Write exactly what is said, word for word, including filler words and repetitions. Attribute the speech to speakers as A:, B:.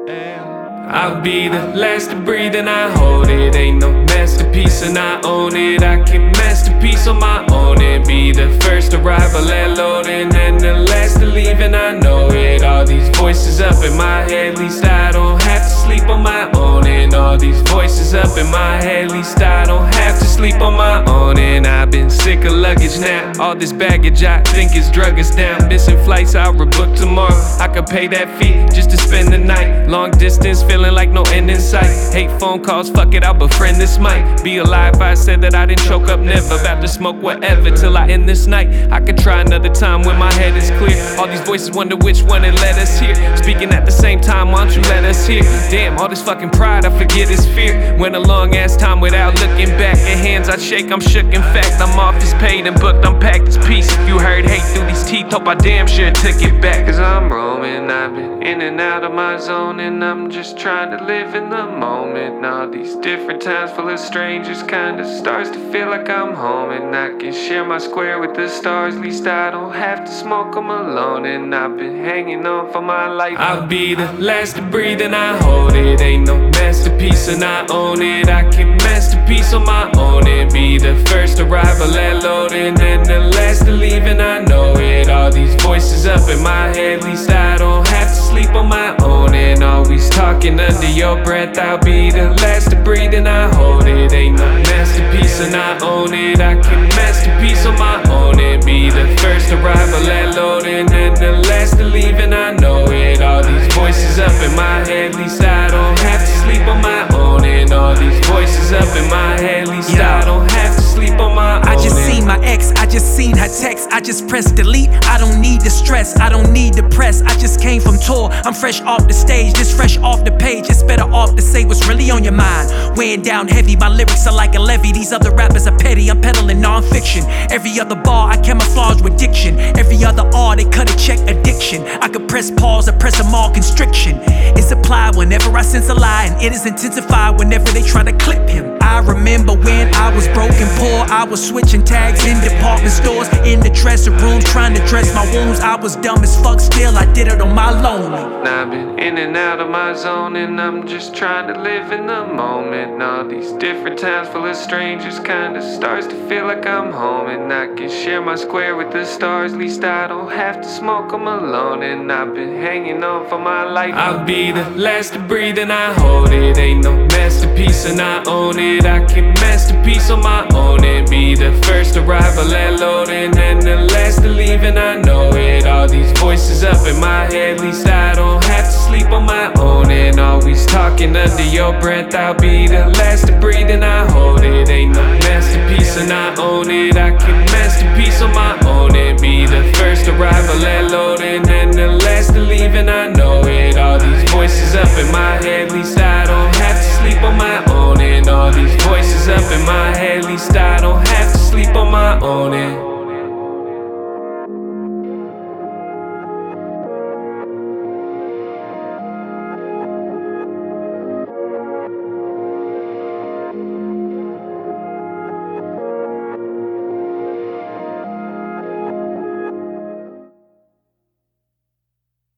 A: I'll be the last to breathe and I hold it. Ain't no masterpiece and I own it. I can masterpiece on my own and be the first arrival at loading and the last to leave, and I know it. All these voices up in my head, least I don't have to sleep on my own. And all these voices up in my head, least I don't have to sleep on my own. And I've been sick of luggage now. All this baggage I think is drug us down. Missing flights, I'll rebook tomorrow. I could pay that fee just to spend the night. Long distance, feeling like no end in sight. Hate phone calls, fuck it, I'll befriend this mic. Be alive if I said that I didn't choke up, never. About to smoke whatever till I end this night. I could try another time when my head is clear. All these voices wonder which one it led us here. Speaking at the same time, why don't you let us hear? Damn, all this fucking pride, I forget is fear. Went a long ass time without looking back. And hands I shake, I'm shook. In fact, I'm off this paid and booked, I'm packed this piece. If you heard hate through these teeth, hope I damn sure took it back. Cause I'm roaming, I've been in and out of my zone, and I'm just trying to live in the moment. All these different times full of strangers kinda starts to feel like I'm home. And I can share my square with the stars, least I don't have to smoke them alone. And I've been hanging on for my life. I'll be the last to breathe and I hold it. Ain't no masterpiece and I own it. I can masterpiece on my own and be the first arrival at loading and the last to leave, and I know it. All these voices up in my head, least I don't have to sleep on my own. And always talking under your breath, I'll be the last to breathe and I hold it. Ain't no masterpiece and I own it. I can masterpiece on my own and be the first arrival at loading and the last to leave, and I know it. All these voices up in my head, least I don't have to sleep on my own. And all these voices up in my head, least I don't have to sleep on my own.
B: I just seen my ex, I just seen her text, I just pressed delete. I don't need the stress, I don't need the press. I just came from tour, I'm fresh off the stage, just fresh off the page. It's better off to say what's really on your mind. Weighing down heavy, my lyrics are like a levy. These other rappers are petty, I'm peddling non-fiction. Every other bar I camouflage with diction. Every other R they cut a check addiction. I could press pause or press a mark constriction. It's applied whenever I sense a lie, and it is intensified whenever they try to clip him. I remember when I was broken poor, I was switching tags in department stores, in the dressing room, trying to dress my wounds. I was dumb as fuck, still I did it on my lonely.
A: I've been in and out of my zone, and I'm just trying to live in the moment. All these different times full of strangers kinda starts to feel like I'm home. And I can share my square with the stars, least I don't have to smoke them alone. And I've been hanging on for my life. I'll be the last to breathe and I hold it. Ain't no masterpiece and I own it. I can masterpiece on my own and be the first arrival at loading and the last to leave, and I know it. All these voices up in my head, least I don't have to sleep on my own. And always talking under your breath, I'll be the last to breathe and I hold it. Ain't no masterpiece and I own it. I can masterpiece on my own and be the first arrival at loading and the last to leave, and I know